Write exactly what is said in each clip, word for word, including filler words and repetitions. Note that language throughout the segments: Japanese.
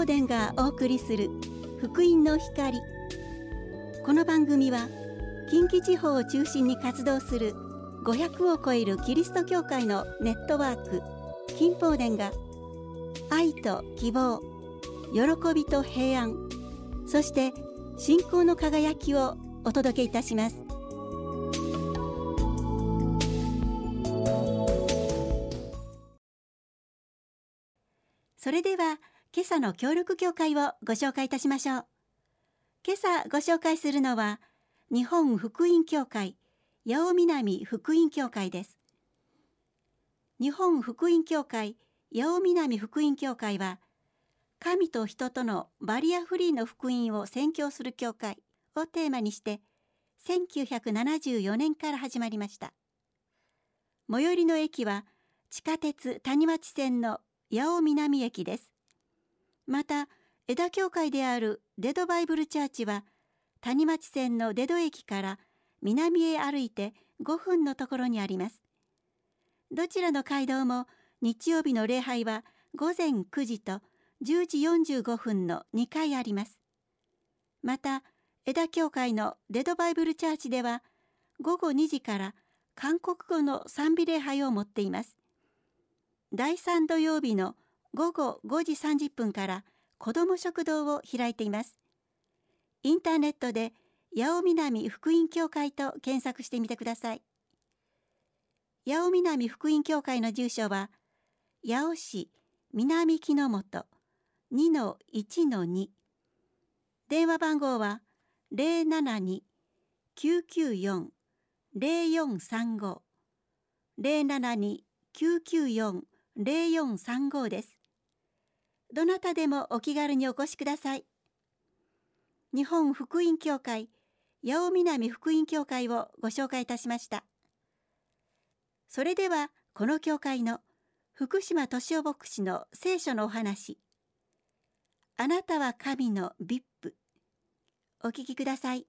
宝殿がお送りする福音の光。この番組は近畿地方を中心に活動するごひゃくを超えるキリスト教会のネットワーク金宝殿が愛と希望、喜びと平安、そして信仰の輝きをお届けいたします。それでは今朝の協力教会をご紹介いたしましょう。今朝ご紹介するのは日本福音教会八尾南福音教会です。日本福音教会八尾南福音教会は、神と人とのバリアフリーの福音を宣教する教会をテーマにしてせんきゅうひゃくななじゅうよねんから始まりました。最寄りの駅は地下鉄谷町線の八尾南駅です。また枝教会であるデドバイブルチャーチは谷町線のデド駅から南へ歩いてごふんのところにあります。どちらの街道も日曜日の礼拝はごぜんくじとじゅうじよんじゅうごふんのにかいあります。また枝教会のデドバイブルチャーチではごごにじから韓国語の賛美礼拝を持っています。だいさん土曜日のごごごじさんじゅっぷんから子ども食堂を開いています。インターネットで八尾南福音教会と検索してみてください。八尾南福音教会の住所は八尾市南木之本 にのいちのに、 電話番号は ゼロななに きゅうきゅうよん ゼロよんさんご ゼロななに きゅうきゅうよん ゼロよんさんご です。どなたでもお気軽にお越しください。日本福音教会八尾南福音教会をご紹介いたしました。それではこの教会の福島敏夫牧師の聖書のお話、あなたは神のビップ、お聞きください。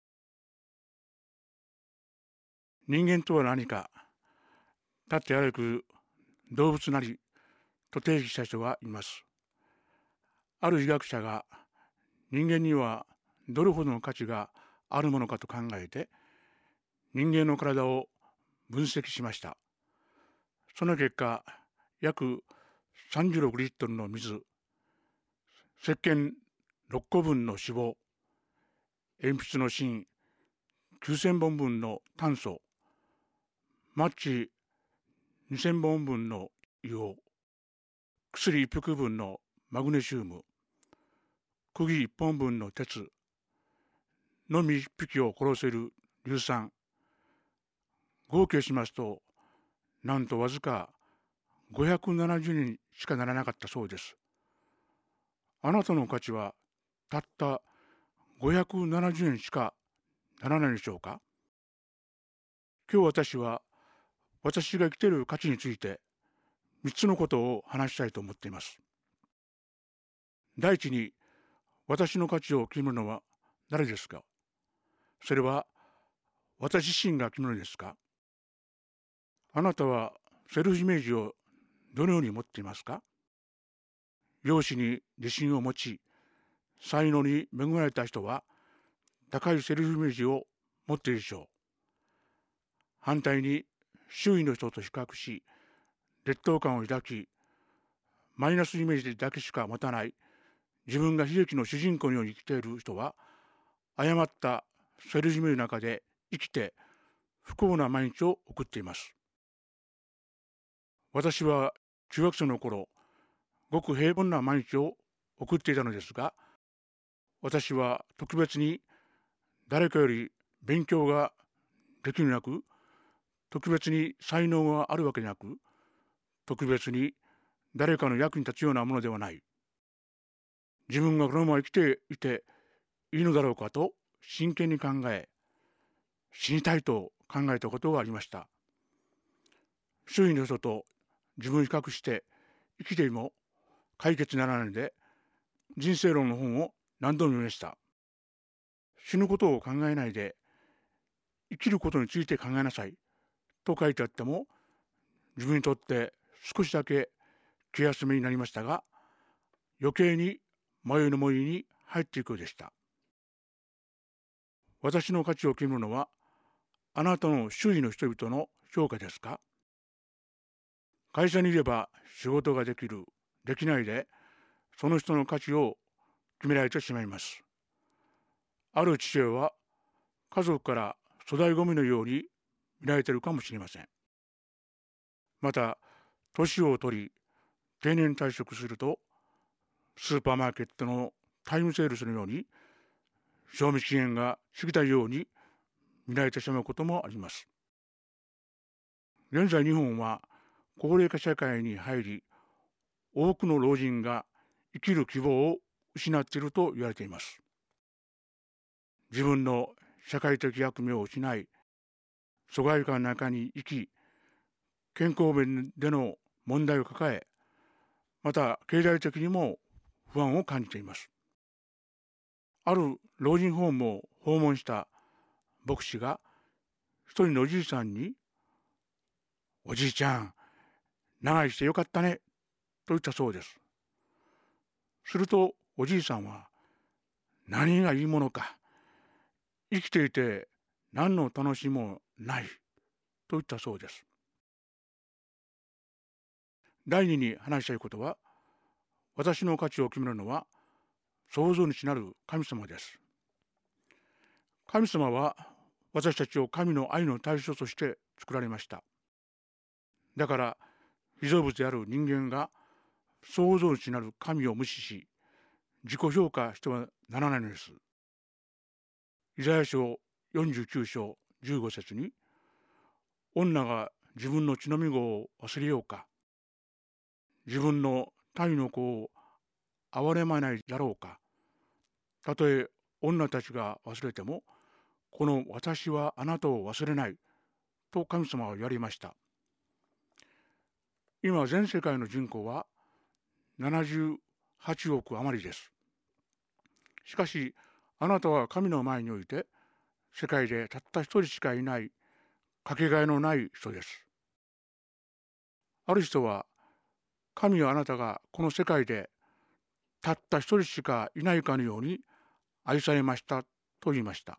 人間とは何か、立って歩く動物なりと定義した人がいます。ある医学者が人間にはどれほどの価値があるものかと考えて人間の体を分析しました。その結果、約さんじゅうろくリットルの水、石鹸ろっこぶんの脂肪、鉛筆の芯きゅうせんぼんぶんの炭素、マッチにせんぼんぶんの硫黄、薬いっぴょくぶんのマグネシウム、釘いっぽんぶんの鉄、のみいっぴきを殺せる硫酸、合計しますとなんとわずかごひゃくななじゅうにんしかならなかったそうです。あなたの価値はたったごひゃくななじゅうえんしかならないでしょうか。今日私は私が生きている価値についてみっつのことを話したいと思っています。第一に、私の価値を決めるのは誰ですか。それは私自身が決めるのですか。あなたはセルフイメージをどのように持っていますか。容姿に自信を持ち、才能に恵まれた人は高いセルフイメージを持っているでしょう。反対に周囲の人と比較し、劣等感を抱き、マイナスイメージだけしか持たない自分が悲劇の主人公のように生きている人は、誤ったセルフイメージの中で生きて不幸な毎日を送っています。私は中学生の頃、ごく平凡な毎日を送っていたのですが、私は特別に誰かより勉強ができるなく、特別に才能があるわけなく、特別に誰かの役に立つようなものではない。自分がこのまま生きていていいのだろうかと真剣に考え、死にたいと考えたことがありました。周囲の人と自分を比較して生きても解決にならないので、人生論の本を何度も読みました。死ぬことを考えないで生きることについて考えなさいと書いてあっても、自分にとって少しだけ気休めになりましたが、余計に迷いの森に入っていくようでした。私の価値を決めるのはあなたの周囲の人々の評価ですか？会社にいれば仕事ができる、できないでその人の価値を決められてしまいます。ある父親は家族から粗大ごみのように見られているかもしれません。また年を取り定年退職するとスーパーマーケットのタイムセールスのように賞味期限が過ぎたように見られてしまうこともあります。現在日本は高齢化社会に入り、多くの老人が生きる希望を失っていると言われています。自分の社会的役目を失い、疎外感の中に生き、健康面での問題を抱え、また経済的にも不安を感じています。ある老人ホームを訪問した牧師が一人のおじいさんに、おじいちゃん、長生きしてよかったね、と言ったそうです。するとおじいさんは、何がいいものか、生きていて何の楽しみもない、と言ったそうです。第二に話したいことは、私の価値を決めるのは、創造主なる神様です。神様は私たちを神の愛の対象として作られました。だから被造物である人間が創造主なる神を無視し自己評価してはならないのです。イザヤ書よんじゅうきゅう章じゅうご節に、女が自分の血のみ子を忘れようか、自分の胎の子を憐れまないだろうか、たとえ女たちが忘れてもこの私はあなたを忘れないと神様は言われました。今全世界の人口はななじゅうはちおく余りです。しかしあなたは神の前において世界でたった一人しかいないかけがえのない人です。ある人は神はあなたがこの世界でたった一人しかいないかのように愛されましたと言いました。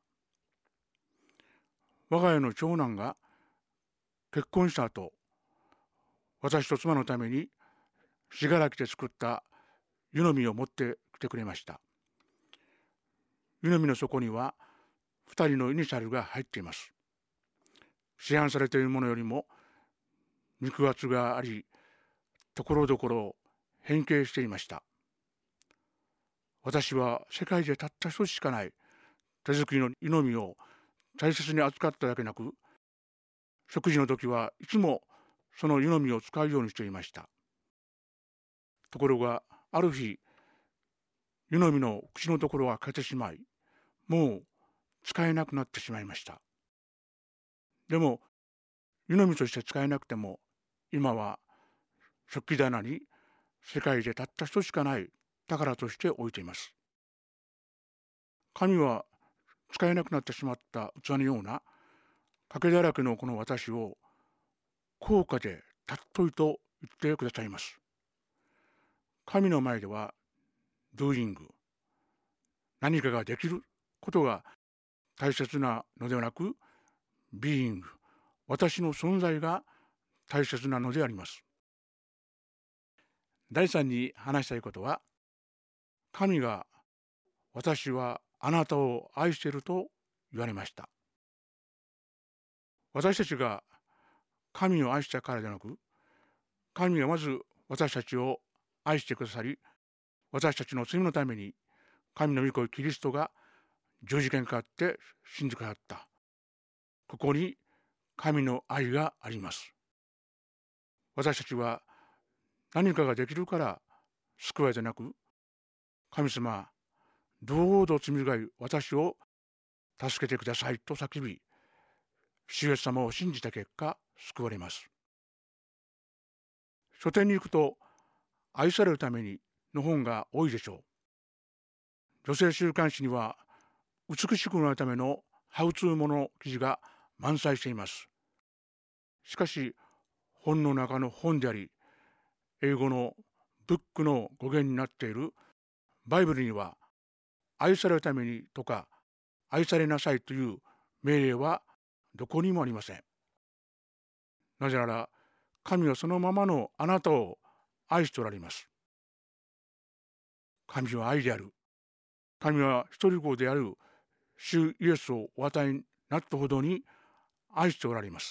我が家の長男が結婚した後、私と妻のために信楽で作った湯飲みを持ってきてくれました。湯飲みの底にはふたりのイニシャルが入っています。市販されているものよりも肉厚があり、ところどころ変形していました。私は世界でたった一つしかない手作りの湯飲みを大切に扱っただけなく、食事の時はいつもその湯飲みを使うようにしていました。ところがある日、湯飲みの口のところが欠けてしまい、もう使えなくなってしまいました。でも湯飲みとして使えなくても、今は食器棚に世界でたった一つしかない宝として置いています。神は使えなくなってしまった器のような欠けだらけのこの私を高価で尊いと言ってくださいます。神の前では doing、 何かができることが大切なのではなく being、 私の存在が大切なのであります。第三に話したいことは、神が私はあなたを愛していると言われました。私たちが神を愛したからでなく、神がまず私たちを愛してくださり、私たちの罪のために神の御子キリストが十字架にかかって死んでくださった。ここに神の愛があります。私たちは何かができるから救われてなく、神様、どうぞ罪深い私を助けてくださいと叫び、主イエス様を信じた結果、救われます。書店に行くと、愛されるためにの本が多いでしょう。女性週刊誌には、美しくなるためのハウツーもの記事が満載しています。しかし、本の中の本であり、英語のブックの語源になっているバイブルには愛されるためにとか愛されなさいという命令はどこにもありません。なぜなら神はそのままのあなたを愛しておられます。神は愛である。神は一人子である主イエスをお与えになったほどに愛しておられます。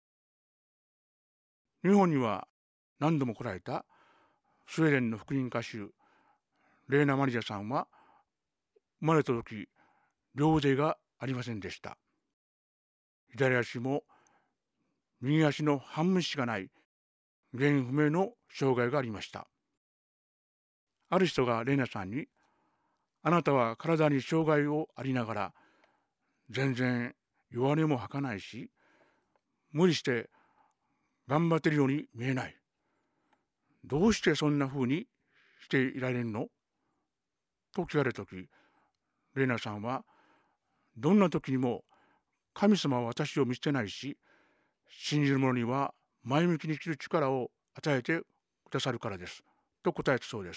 日本には何度も来られたスウェーデンの福音歌手レーナ・マリアさんは生まれた時両腕がありませんでした。左足も右足の半分しかない原因不明の障害がありました。ある人がレーナさんに、あなたは体に障害をありながら全然弱音も吐かないし、無理して頑張っているように見えない。どうしてそんな風にしていられるのと聞かれたとき、レーナさんはどんな時にも神様は私を見捨てないし、信じる者には前向きに生きる力を与えてくださるからですと答えたそうです。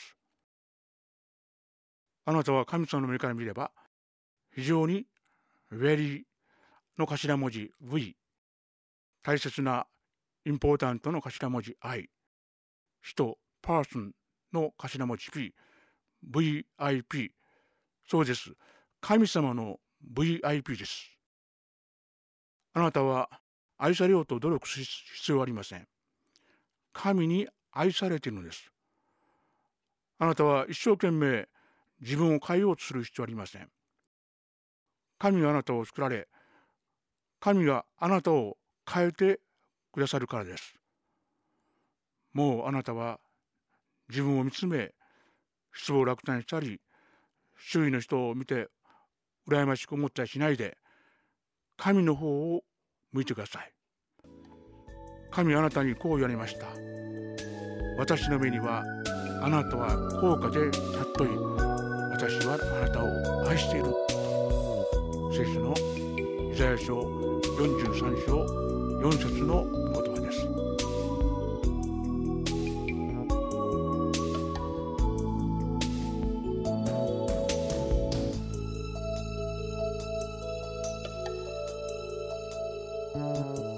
あなたは神様の目から見れば非常に very の頭文字 V、 大切な important の頭文字 I、 人 person の頭文字 P、 ブイアイピー、 そうです。神様の ブイアイピー です。あなたは愛されようと努力する必要はありません。神に愛されているのです。あなたは一生懸命自分を変えようとする必要はありません。神があなたを作られ、神があなたを変えてくださるからです。もうあなたは自分を見つめ、失望落胆したり、周囲の人を見て羨ましく思ったりしないで、神の方を向いてください。神はあなたにこう言われました。私の目にはあなたは高価で尊い。私はあなたを愛している。聖書のイザヤ書よんじゅうさん章よん節の言葉です。 うん。